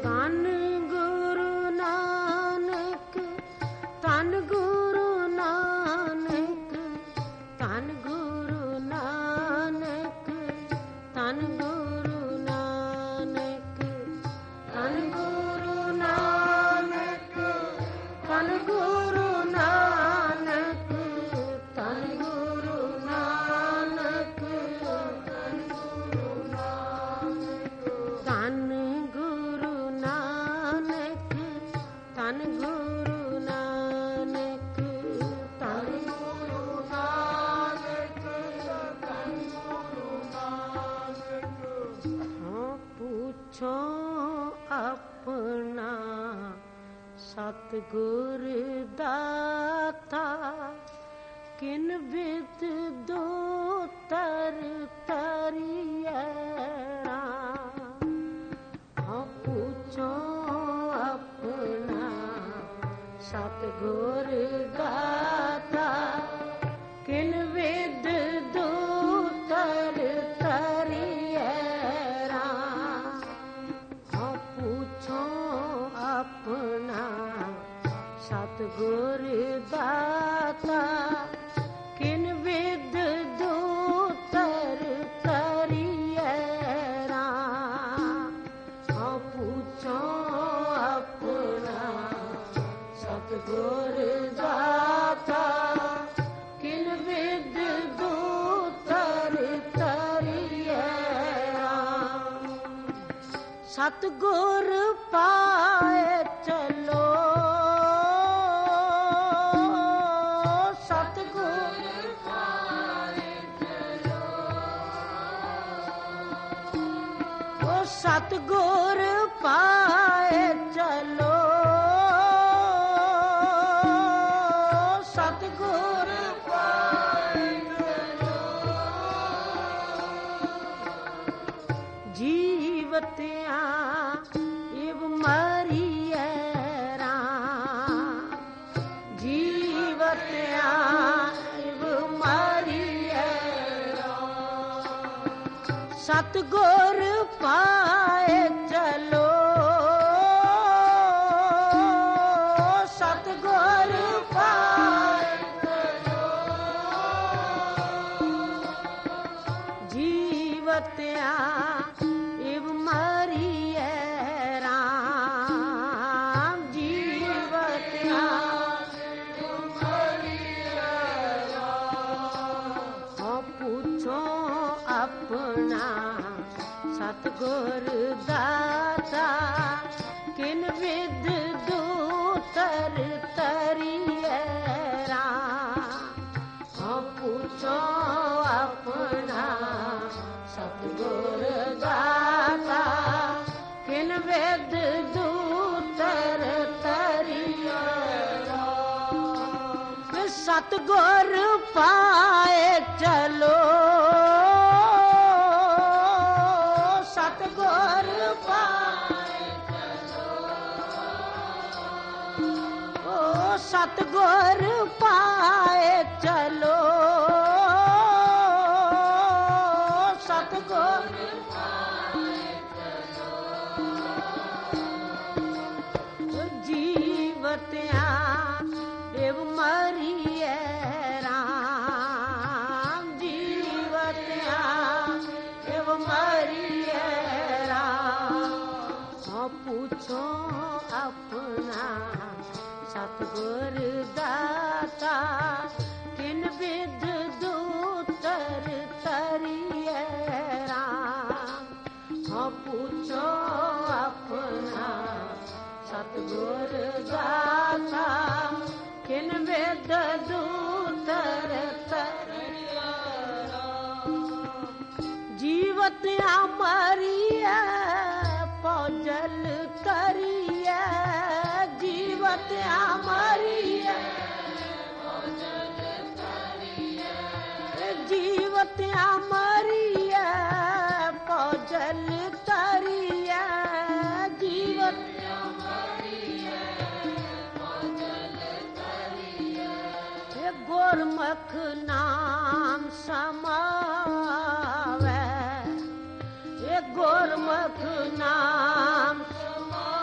ਧੰਨ ਗੁਰੂ ਨਾਨਕ, ਧੰਨ ਗੁਰੂ ਨਾਨਕ, ਧੰਨ ਗੁਰੂ ਨਾਨਕ, ਧੰਨ ਗੁਰੂ ਨਾਨਕ, ਧੰਨ ਗੁਰੂ ਨਾਨਕ, ਧੰਨ ਗੁਰੂ ਨਾਨਕ, ਧੰਨ ਗੁਰੂ ਨਾਨਕ, ਧੰਨ ਗੁਰੂ ਨਾਨਕ, ਧੰਨ ਗੁਰੂ ਨਾਨਕ, ਧੰਨ ਗੁਰੂ ਨਾਨਕ, ਧੰਨ ਗੁਰੂ ਨਾਨਕ। ਹਾਂ ਪੁੱਛੋ ਆਪਣਾ ਸਤਿਗੁਰ ਦਾਤਾ, ਕਿਨ ਬਿਦ ਦੋ ਤਰ ਤਰੀਐ ਰਾਮ। ਹਾਂ ਪੁੱਛੋ ਆਪਣਾ ਸਤਿਗੁਰ ਦਾਤਾ, ਕਿਨ ਬਿਦ ਦੋ ਤਰ ਤਰੀਐ ਰਾਮ। ਹਾਂ ਪੁੱਛੋ ਆਪਣਾ ਸਤਿਗੁਰ ਦਾਤਾ, ਕਿਨ ਬਿਦ ਦੋ ਤਰ ਤਰੀਐ ਰਾਮ। ਹਾਂ ਪੁੱਛੋ ਆਪਣਾ ਸਤਿਗੁਰ ਦਾਤਾ, ਕਿਨ ਬਿਦ ਦੋ ਤਰ ਤਰੀਐ ਰਾਮ। ਸਤਿਗੁਰ ਪਾਏ ਚਲੋ, ਸਤਿਗੁਰ ਪਾਏ ਚਲੋ, ਉਹ ਸਤਿਗੁਰ ਪਾਏ ਚਲੋ, ਸਤਿਗੁਰ ਪਾਏ ਚਲੋ। ਜੀਵਤਿਆਂ ਇਵ ਮਰੀਐ ਰਾਮ, ਜੀਵਤਿਆਂ ਇਵ ਮਰੀਐ ਰਾਮ। ਸਤਿਗੁਰ ਪਾਏ ਚਲੋ, ਸਤਿਗੁਰ ਪਾਏ ਚਲੋ। ਜੀਵਤਿਆਂ ਇਵ ਮਰੀਐ ਰਾਮ, ਜੀਵਤਿਆਂ ਇਵ ਮਰੀਐ ਰਾਮ। ਹਾਂ ਪੁੱਛੋ ਆਪਣਾ ਸਤਿਗੁਰ ਦਾਤਾ, ਕਿਨ ਬਿਦ ਦੋ ਤਰ ਤਰੀਐ ਰਾਮ। ਹਾਂ ਪੁੱਛੋ ਆਪਣਾ ਸਤਿਗੁਰ ਦਾਤਾ, ਕਿਨ ਬਿਦ ਦੋ ਤਰ ਤਰੀਐ ਰਾਮ। ਸਤਿਗੁਰ ਪਾਏ ਚਲੋ, ਸਤਿਗੁਰ ਪਾਏ ਚਲੋ, ਓ ਸਤਿਗੁਰ ਪਾਏ ਚਲੋ, ਸਤਿਗੁਰ ਪਾਏ ਚਲੋ। ਜੀਵਤਿਆਂ ਇਵ ਮਰੀਐ ਰਾਮ, ਜੀਵਤਿਆਂ ਇਵ ਮਰੀਐ ਰਾਮ। ਹਾਂ ਪੁੱਛੋ ਆਪਣਾ ਸਤਿਗੁਰ ਦਾਤਾ, ਕਿਨ ਬਿਦ ਦੋ ਤਰ ਤਰੀਐ ਰਾਮ। ਹਾਂ ਪੁੱਛੋ ਆਪਣਾ ਸਤਿਗੁਰ ਦਾਤਾ, ਕਿਨ ਬਿਦ ਦੋ ਤਰ ਤਰੀਐ ਰਾਮ। ਜੀਵਤਿਆਂ ਮਰੀਐ ਪੌਜਲ ਕਰੀਐ, ਜੀਵਤਿਆਂ ਮਰੀਐ ਪੌਜਲ ਕਰੀਐ, ਜੀਵਤਿਆਂ ਮਰੀਐ ਪੌਜਲ ਕਰੀਐ, ਜੀਵਤਿਆਂ ਮਰੀਐ ਪੌਜਲ ਕਰੀਐ। ਗੁਰਮੁਖ ਨਾਮ ਸਮਾਵੈ, ਗੁਰਮੁਖ ਨਾਮ ਸਮਾਵੈ।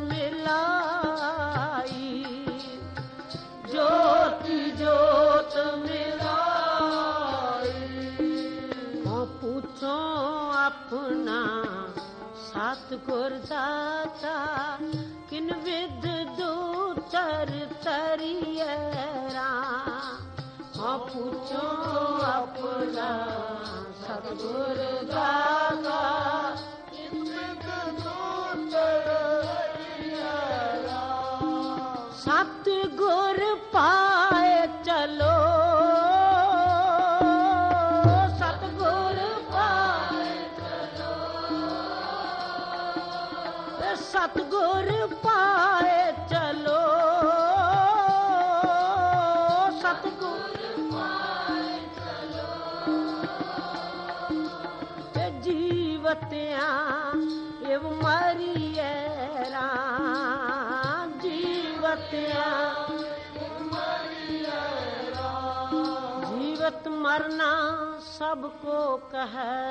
मिलाई, ज्योति ज्योत मिलाई। हाँ पूछो अपना सतगुर दाता, किन विध दूतर तरिए राम। हाँ पूछो अपना सतगुर दाता, किन विध दूतर तरिए राम। सतगुर पाए चलो, सतगुर पाए चलो, सतगुर पाए चलो, सतगुर पाए चलो। जीवत्यां एव मरिए राम, जीवत्यां जीवत मरना सबको कहे,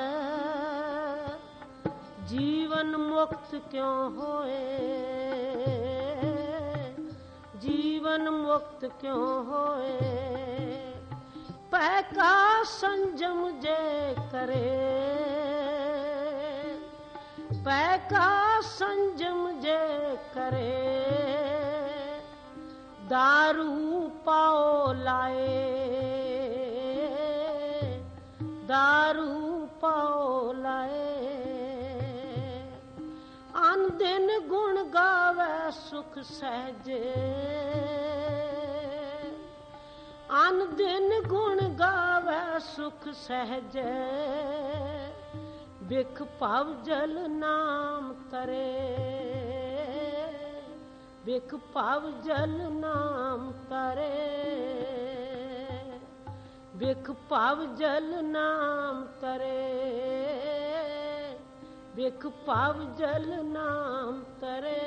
जीवन मुक्त क्यों होए, जीवन मुक्त क्यों होए। पै का संजम जे करे, पै का संजम जे करे। दारू पाओ लाए, दारू पाओ लाए। अन दिन गुण गावे सुख सहजे, अन दिन गुण गावे सुख सहजे। बिख भव जल नाम तरे, बिख भव जल नाम तरे, बिख भव जल नाम तरे, बिख भव जल नाम तरे।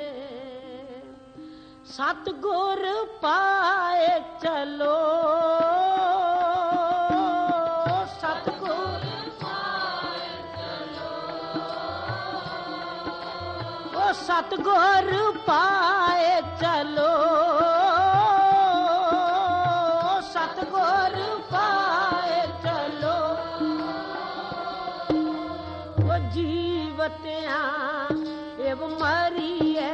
सतगुर पाए चलो, सतगुर पाए चलो, ओ सतगुर पाए चलो, सतगुर पाए चलो। ओ जीवत्यां एव मरिए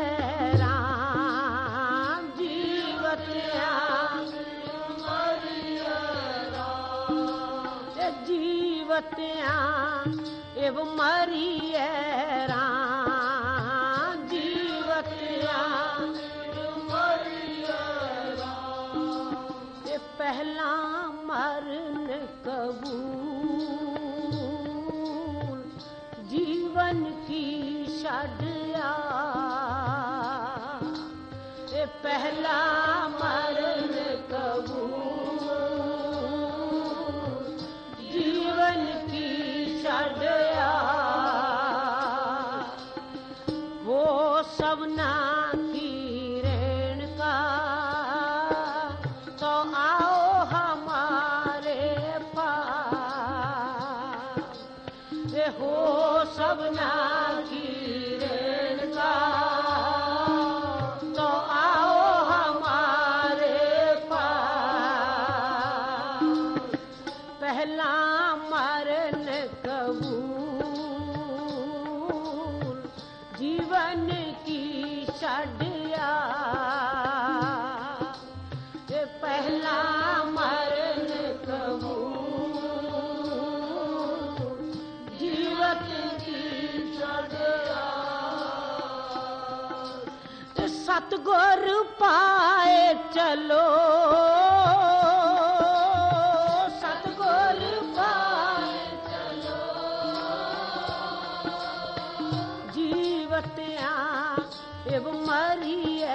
राम, जीवत्यां मरिए राम। जीवत्यां एव मरिए राम, जीवत्यां मरिए राम। ये पहला मरण कबूल, जीवन की छड़िया। ये पहला मरण कबूल, जीवन की छड़िया। वो सबना की रेण का, तो आओ हमारे पास। ये हो सबना की रेण का, तो आओ हमारे पास। पहला मरण कबूल, जीवन की छड़िया। ये पहला मरण कबूल, जीवन की छड़िया। सतगुर पाए चलो, सतगुर पाए चलो। जीवत्यां एव मरिए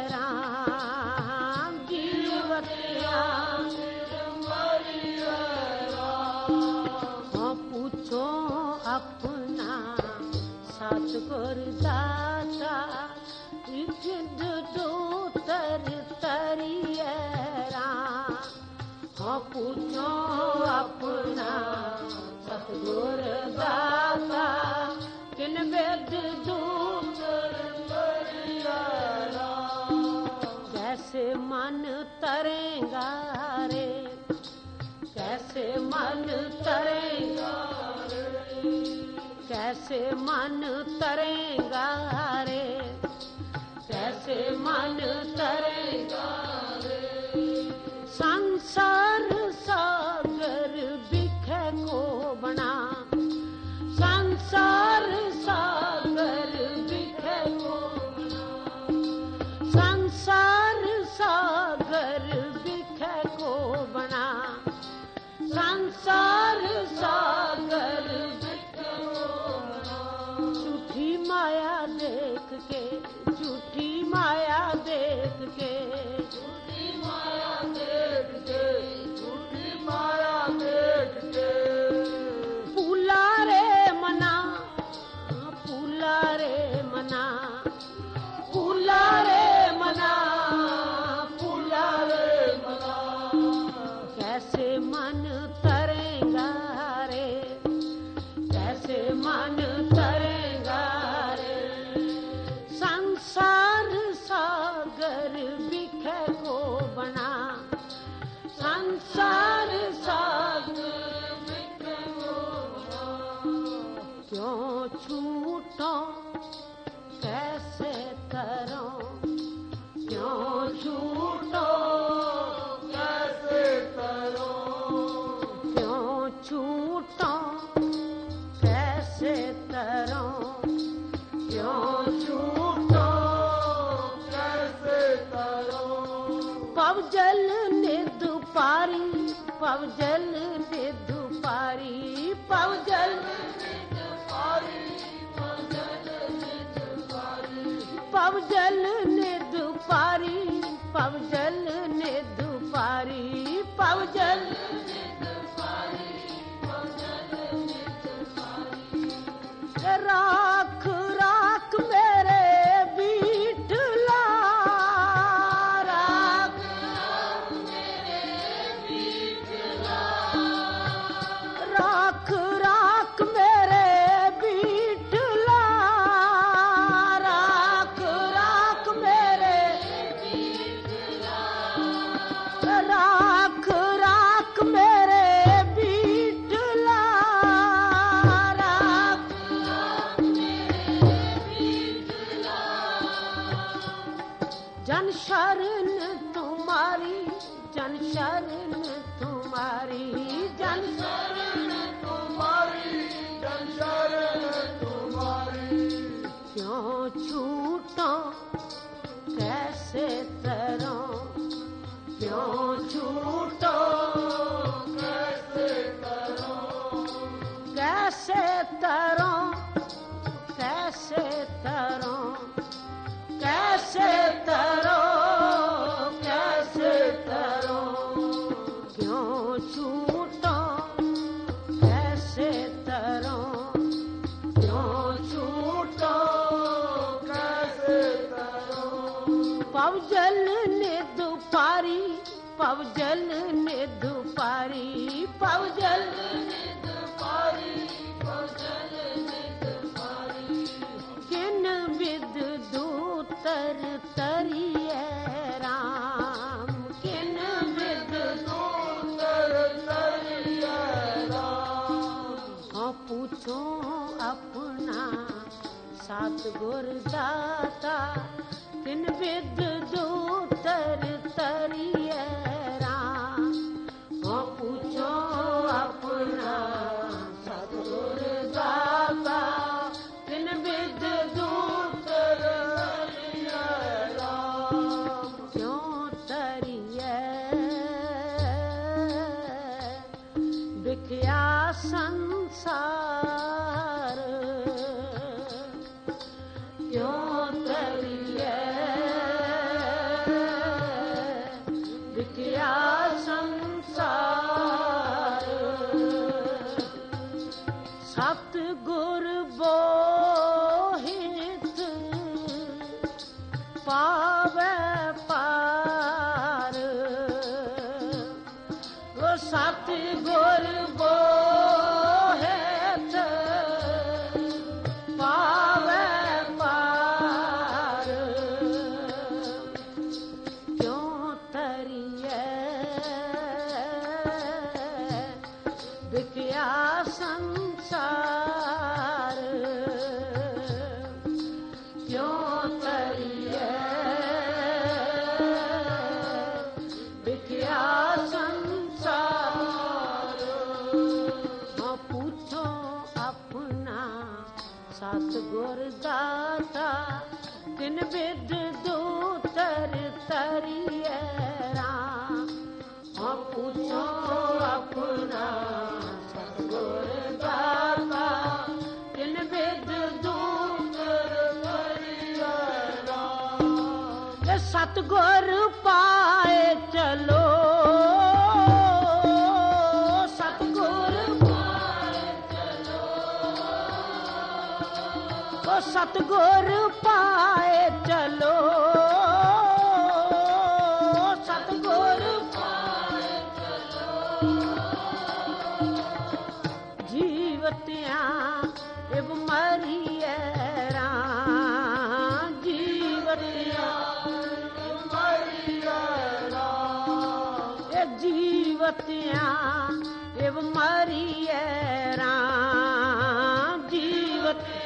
राम, जीवत्यां मरिए राम। हाँ पूछो अपना सतगुर दाता, जिद दूतर तरिए राम। हाँ पूछो अपना सतगुर दाता, किन वेद दूतर तरिए कैसे मन तरेगा रे, कैसे मन तरेगा रे, कैसे मन तरेगा रे, कैसे मन तरेगा रे। संसार सागर बिखे को बना, संसार सागर बिखे को बना, संसार सागर बिखे को बना, संसार सागर बिखे को बना। झूठी माया देख के, झूठी माया देख के, झूठी माया देख के, झूठी माया देख के, पुला रे मना, पुला रे मना, पुला रे मना, पुला रे मना। कैसे मन तरेगा रे, कैसे मन तरेगा रे। संसार सागर बिखे को बना, संसार सागर बिखे को बना। क्यों छूटो कैसे करो, क्यों छूटो कैसे करो, क्यों छूटो कैसे करो, क्यों छूटो कैसे करो। पवजल निध पारी, पवजल निध पारी, पवजल निध पारी, पवजल निध पारी, पवजल निध पारी, पवजल निध पारी, पवजल निध पारी, पवजल निध पारी। राख राख मेरे बीठला, राख राख मेरे बीठला, राख राख मेरे बीठला, राख राख मेरे बीठला, राख राख मेरे बीठला, राख राख मेरे बीठला। जन शरण तुम्हारी, जन शरण तुम्हारी, जन शरण तुम्हारी, जन शरण तुम्हारी। क्यों छूटो कैसे तरो, क्यों छूटो कैसे तरो, कैसे तरो, कैसे तरो, कैसे तरो, कैसे तरो। क्यों छूटो कैसे तरो, क्यों छूटो कैसे तरो। पवजल निध पारी, पवजल निध पारी, पवजल निध पारी, पवजल निध पारी। किन विद दूतर तरिए राम, किन विद दूतर तरिए राम। हाँ पूछो अपना सतगुर दाता, किन विद दूतर तरिए राम। हाँ पूछो अपना सतगुर दाता, किन विद दूतर तरिए राम। क्यों तरिए बिख्या संसार, क्यों तरिए बिख्या संसार। सतगुर बोहित पावे पार, वो सतगुर बोहित पावे पार। क्यों तिन विद दूतर तरिए राम। हम पूछो अपना सतगुर दाता, तिन विद दूतर तरिए राम। सतगुर पाए चलो, सतगुर पाए चलो, सतगुर पाए चलो। जीवतियां इब मरिए राम, जीवतियां इब मरिए राम। ये जीवतियां इब मरिए राम, जीवतियां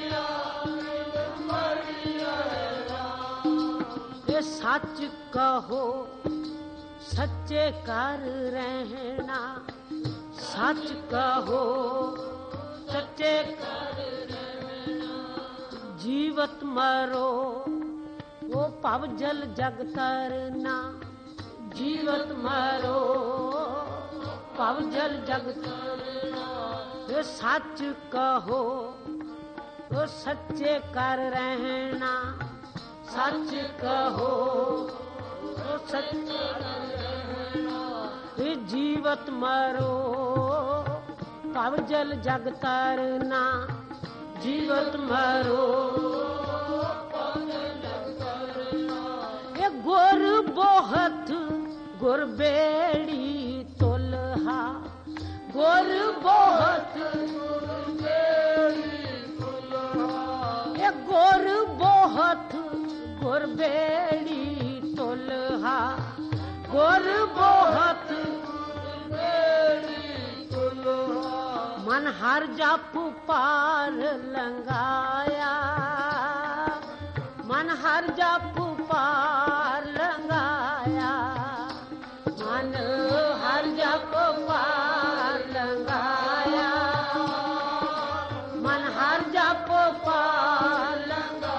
सच कहो सच्चे कर रहना, सच कहो सच्चे कर रहना। जीवत मरो वो भव जल जग तरना, जीवत मरो भव जल जग तरना। सच कहो वो सच्चे कर रहना, सच कहो तो सच रहना। जीवत मरो भव जल जग तरना, जीवत मरो भव जल जग तरना। ये गुर बहुत गुर बेड़ी तुलहा, गुर बहुत गुर बेड़ी तुलहा। ये गुर बहुत गुर बेड़ी तुलहा, गुर बहुत बेड़ी तुलहा। मन हर जापू पार लंगाया, मन हर जापू पार लंगाया। मन हर जापू पार लंगाया, मन हर जापू पार लंगाया।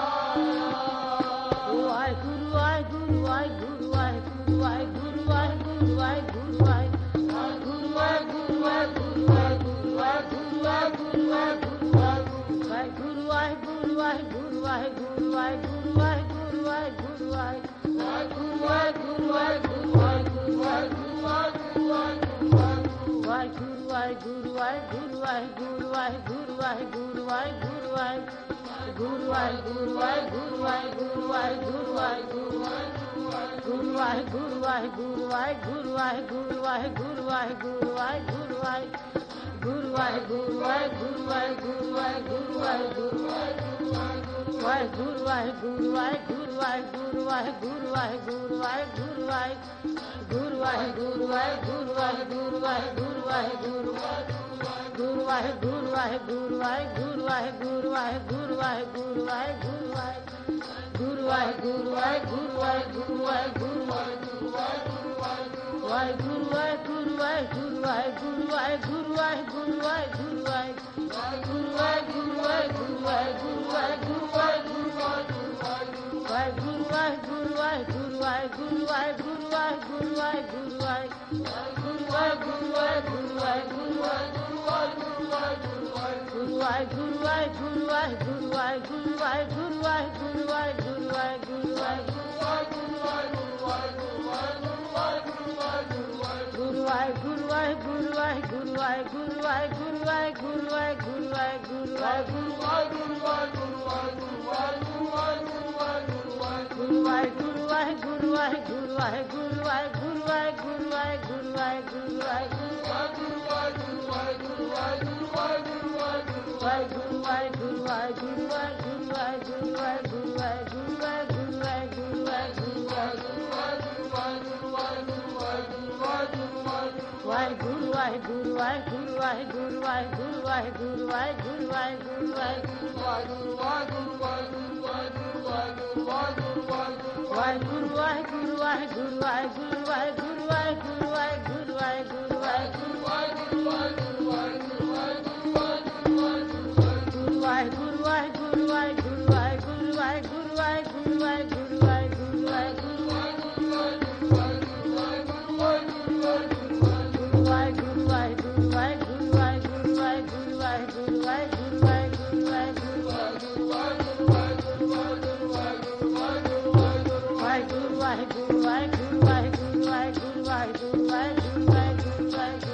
ਵਾਹਿਗੁਰੂ ਵਾਹਿਗੁਰੂ ਵਾਹਿਗੁਰੂ ਵਾਹਿਗੁਰੂ ਵਾਹਿਗੁਰੂ ਵਾਹਿਗੁਰੂ ਵਾਹਿਗੁਰੂ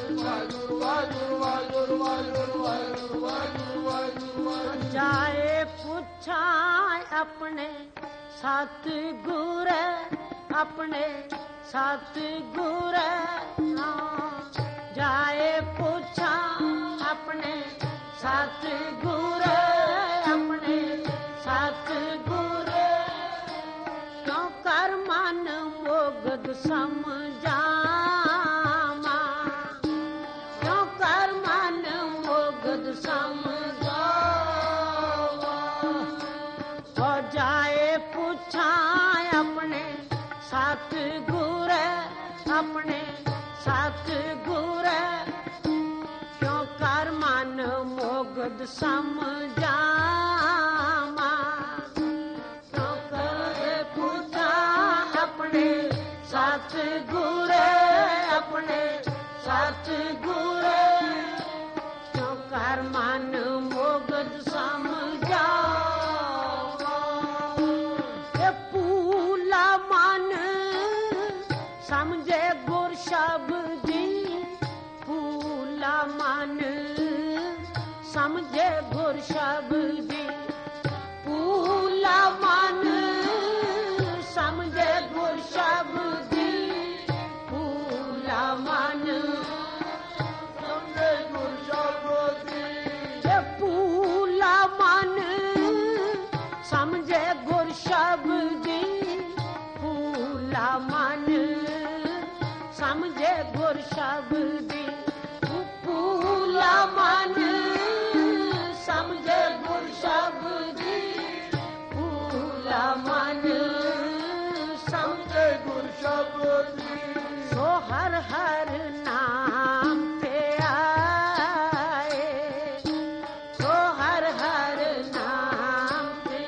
ਵਾਹਿਗੁਰੂ ਜਾਏ ਪੁੱਛਾਂ ਆਪਣੇ ਸਤਿਗੁਰ ਆਪਣੇ ਸਤਿਗੁਰ ਜਾਏ ਪੁੱਛਾਂ ਆਪਣੇ ਸਤਿਗੁਰ ਆਪਣੇ ਸਤਿਗੁਰ ਕਿਉਂ ਕਰ ਮਨ ਮੁਗਧ ਸਮਝਾਵਾਂ ਕਿਉਂ ਕਰ ਮਨ ਮੁਗਧ ਸਮਝਾਵਾਂ ਹੋ ਜਾਏ ਪੁੱਛਾਂ ਆਪਣੇ ਸਤਿਗੁਰ ਆਪਣੇ ਸਤਿਗੁਰ ਕਿਉਂ ਕਰ ਮਨ ਮੁਗਧ ਸਮਝਾਵਾਂ ਕਿਉਂ ਕਰ ਪੁੱਛਾਂ ਆਪਣੇ ਸਤਿਗੁਰ ਆਪਣੇ ਸਤਿਗੁਰ ਕਿਉਂ ਕਰ ਮਨ ਮੁਗਧ ਸਮਝਾਵਾਂ ਇਹ ਪੂਲਾ ਮਨ ਸਮਝੇ ਗੁਰ ਸ਼ਬਦੀ ਪੂਲਾ ਮਨ ਸਮਝੇ ਗੁਰ ਸ਼ਬਦੀ ਪੂਲਾ ਮਨ ਸਮਝੇ ਗੁਰ ਸ਼ਬਦੀ ਪੂਲਾ ਮਨ ਸਮਝੇ ਗੁਰ ਸ਼ਬਦੀ ਇਹ ਪੂਲਾ ਮਨ ਸਮਝੇ ਗੁਰ ਸ਼ਬਦੀ ਪੂਲਾ ਮਨ ਸਮਝੇ ਗੁਰ ਸ਼ਬਦੀ ਪੂਲਾ ਮਨ ਸਮਝੇ ਗੁਰ ਸ਼ਬਦੀ ਪੂਲਾ ਮਨ ਸਮਝੇ ਗੁਰ ਸ਼ਬਦੀ ਸੋ ਹਰ ਹਰ ਨਾਮ ਤੇ ਆਏ ਸੋ ਹਰ ਹਰ ਨਾਮ ਤੇ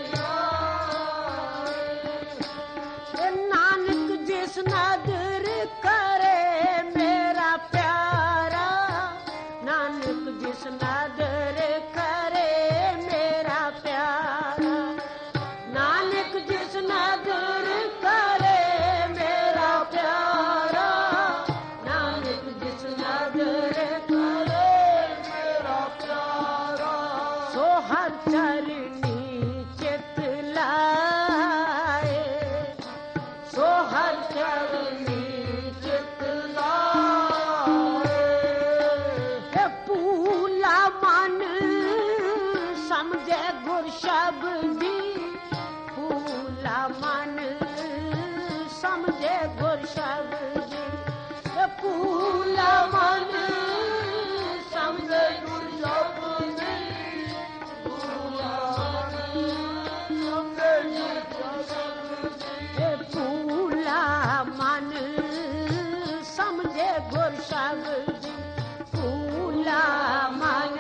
ਆਏ ਨਾਨਕ ਜਿਸ ਨਦਰ करे मेरा प्यारा नानक जिस नदर करे मेरा प्यारा नानक जिस नदर करे मेरा प्यारा नानक जिस नदर करे मेरा प्यारा सो हर चरनी चित लाए सो हर चरनी ਸਮਝੇ ਗੁਰ ਸ਼ਬਦੀ ਪੂਲਾ ਮਨ ਸਮਝੇ ਗੁਰ ਸ਼ਬਦੀ ਪੂਲਾ ਮਨ ਸਮਝੇ ਗੁਰ ਸ਼ਬਦੀ ਪੂਲਾ ਮਨ ਸਮਝੇ ਗੁਰ ਸ਼ਬਦੀ ਪੂਲਾ ਮਨ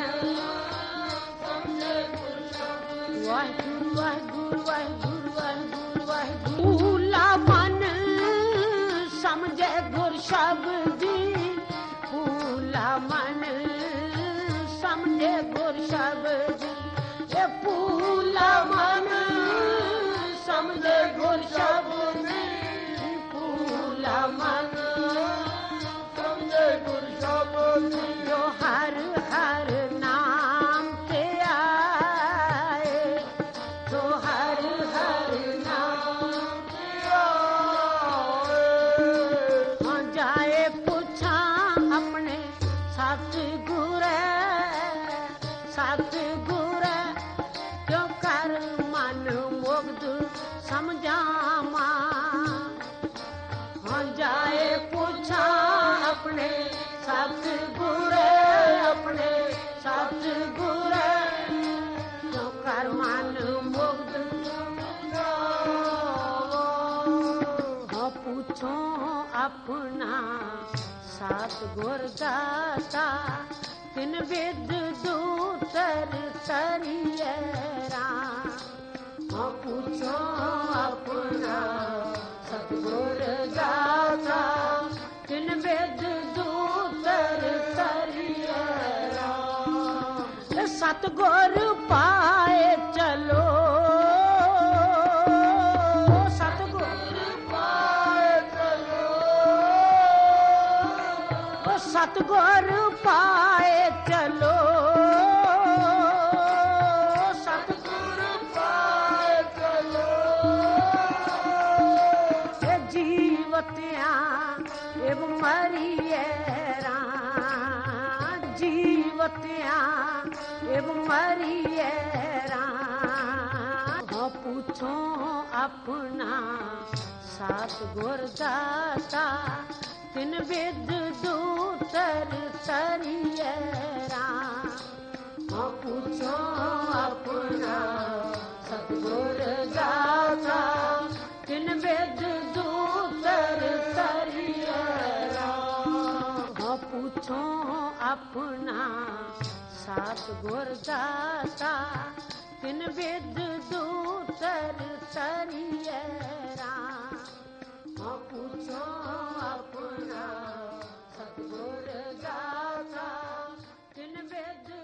ਵਾਹਿਗੁਰੂ ਵਾਹਿਗੁਰੂ ਵਾਹਿਗੁਰੂ ਵਾਹਿਗੁਰੂ ਵਾਹਿਗੁਰੂ ਪੂਲਾ ਮਨ ਸਮਝੇ ਗੁਰ ਸ਼ਬਦੀ ਪੂਲਾ ਮਨ ਸਮਝੇ ਗੁਰ ਸ਼ਬਦੀ ਇਹ ਪੂਲਾ ਮਨ ਸਮਝੇ ਗੁਰ ਸ਼ਬਦੀ ਪੂਲਾ ਮਨ ਸਮਝੇ ਗੁਰ ਸ਼ਬਦੀ ਜੋ ਹਰ ਹਰ ਨਾਮ ਤੇ ਆਏ ਜੋ ਹਰ ਹਰ ਨਾਮ ਤੇ ਆਏ ਹਾਂ ਜਾਏ ਪੁੱਛਾਂ ਆਪਣੇ ਸਤਿਗੁਰ ਸਤਿਗੁਰ ਕਿਉਂ ਕਰ ਮਨ ਮੁਗਧ ਸਮਝਾਵਾਂ ਹਾਂ ਜਾਏ ਪੁੱਛਾਂ ਆਪਣੇ ਸਤਿਗੁਰ ਆਪਣੇ ਸਤਿਗੁਰ ਕਿਉਂ ਕਰ ਮਨ ਮੁਗਧ ਹਾਂ ਪੁੱਛੋ ਆਪਣਾ ਸਤਿਗੁਰ ਦਾਤਾ ਤਿਨ ਵਿਦ ਦੂਤਰ ਸਰੀਏ ਰਾਮ ਹਾਂ ਪੁੱਛੋ ਆਪਣਾ ਸਤਿਗੁਰ ਦਾਤਾ ਤਿਨ ਵਿਦ ਦੂਤਰ ਸਰੀਏ ਰਾਮ ਸਤਿਗੁਰ ਪਾਏ ਚਲੋ ਸਤਿਗੁਰ ਪਾਏ सतगुर पाए चलो, सतगुर पाए चलो। जीवतियां एवं मरिए राम, जीवतियां एवं मरिए राम। पूछो अपना सतगुर दाता, तिन विद दूतर सरिए राम। पूछो अपना सतगुर दाता, तिन विद दूतर सरिए राम। पूछो अपना सतगुर दाता, तिन विद दूतर सरिए राम। पूछो अपना सतगुर दाता, तिन विद